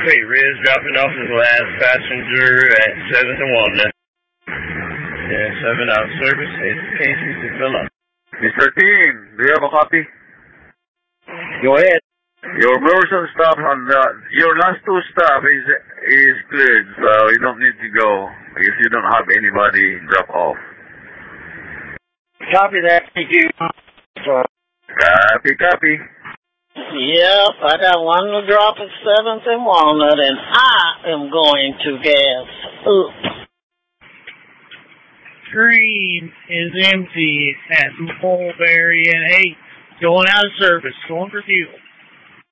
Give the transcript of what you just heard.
copy. Riz dropping off his last passenger at 7th and Walnut. Yeah, 7 out service. Casey to fill up. Mr. King, do you have a copy? Go ahead. Your Burson stop on your last 2 stop is cleared, so you don't need to go if you don't have anybody drop off. Copy that. Thank you. Copy. Yep, I got one to drop at 7th and Walnut, and I am going to gas up. Green is empty at Mulberry and 8. Going out of service. Going for fuel.